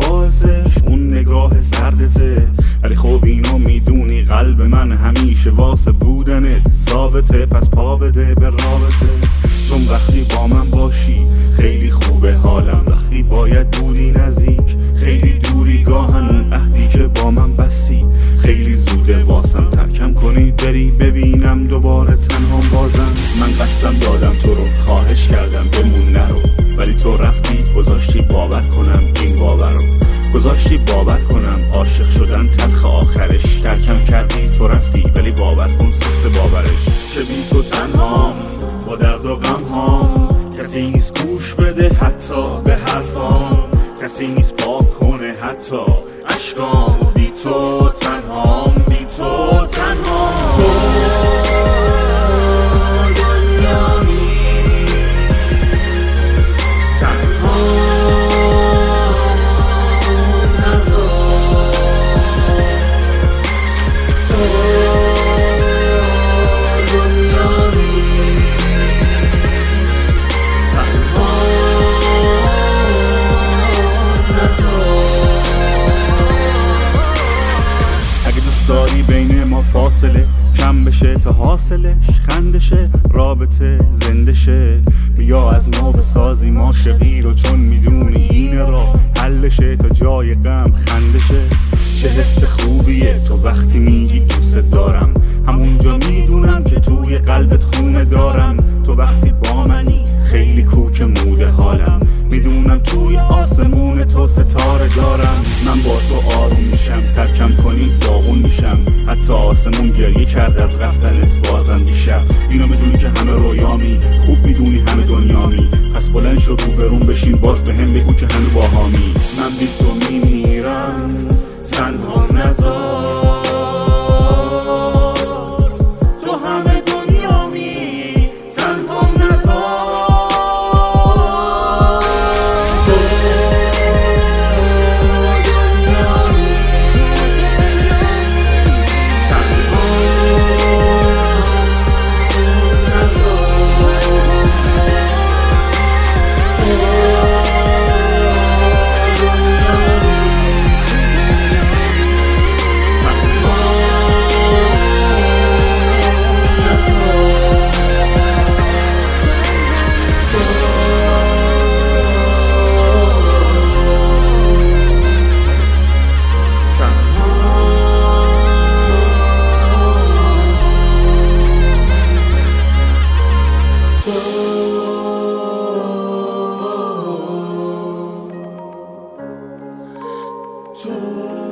باعثش اون نگاه سردته، ولی خب اینو میدونی قلب من همیشه واسه بودنت ثابته، پس پا بده به رابطه. چون وقتی با من باشی خیلی خوبه حالم، وقتی باید بودی نزدیک خیلی دوری، گاهن اون عهدی که با من بسی خیلی زوده واسم ترکم کنی بری ببینم دوباره تنها بازم. من قسم دادم تو رو، خواهش کردم بمون نرو، ولی تو رفتی گذاشتی باور کنم این باور رو، گذاشتی باور کنم عاشق شدن تلخ آخرش. ترکم کردی تو رفتی ولی باور کن سخت باورش، که بی تو تنهام با درد و غم هام، کسی نیست گوش بده حتی به حرفام، کسی نیست پاک کنه حتی اشکام. بی تو تنهام، بی تو تنهام. تو دنیامی تنها نذار، تو دنیامی تنها نذار. اگه دوست داری بین ما فاصله کم بشه تا حاصلش خندشه، رابطه زنده شه، بیا از نو بسازیم عاشقی رو، چون میدونی این راه حلشه تا جای غم خندشه. چه حس خوبیه تو وقتی میگی دوست دارم، همونجا میدونم که توی قلبت خونه دارم. تو وقتی با منی خیلی کوک موده حالم، میدونم توی آسمون تو ستاره دارم. من با تو آروم میشم، ترکم کنی داغون میشم، حتی آسمون گریه کرد از رفتنت بازم دیشب. اینو میدونی که همه رویامی، خوب میدونی همه دنیامی، پس بلند شو روبرون بشین باز به هم بگو که همه باهامی. من بی تو میمیرم تنها نذار، تو همه دنیامی تنها نذار. تو دنیامی تنها نذار، تو تو